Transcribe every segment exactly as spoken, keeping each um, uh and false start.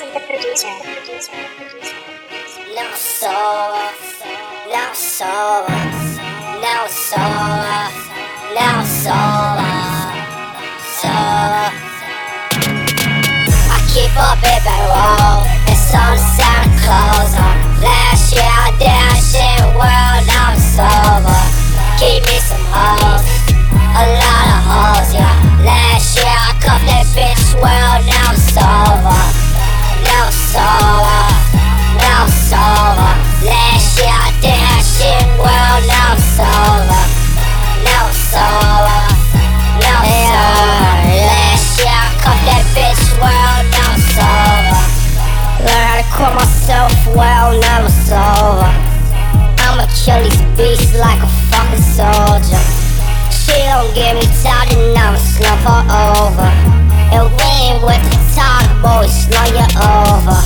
the producer. Now it's over, now it's over, now it's over, now it's over, so I keep a bit back roll, it's on the Santa Claus. Last year I did that shit, well now it's over. Keep me some hoes, a lot of hoes, yeah. Last year I cuffed that bitch, well now it's over, now it's over, now it's over. Last year I did that shit, well now it's over, now it's over, now it's over. Last year I cuffed that bitch, well now it's over. Learn how to call myself, well now it's over. I'ma kill these beasts like a fucking soldier. She don't give me time, and I'ma slump her over. And we ain't with the talk, boy, slung you over.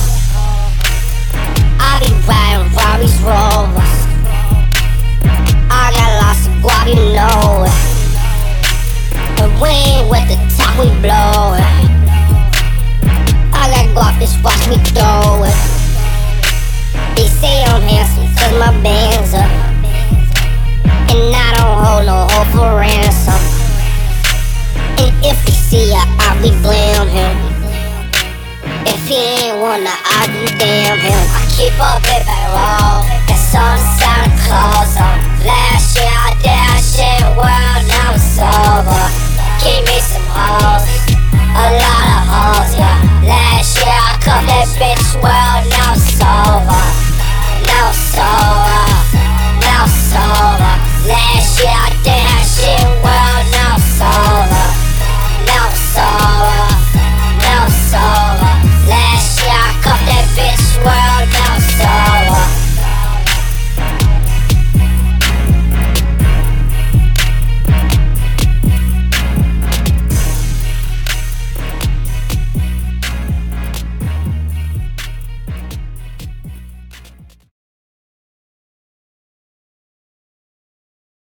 I be riding Robbie's Rovers. I got lots of guap, you know it. And we ain't with the talk, we blow it. I got guap, just watch me throw it. They say I'm handsome cause my band's up, and I don't hold no hoe for ransom. And if you see ya, I'll be blam him. If he ain't wanna, I'll be damn him. I keep a bit back roll, that's on the Santa Claus. Last year I did that shit, well now it's over. Keep me some hoes, a lot of hoes, yeah. Last year I cuffed that bitch, well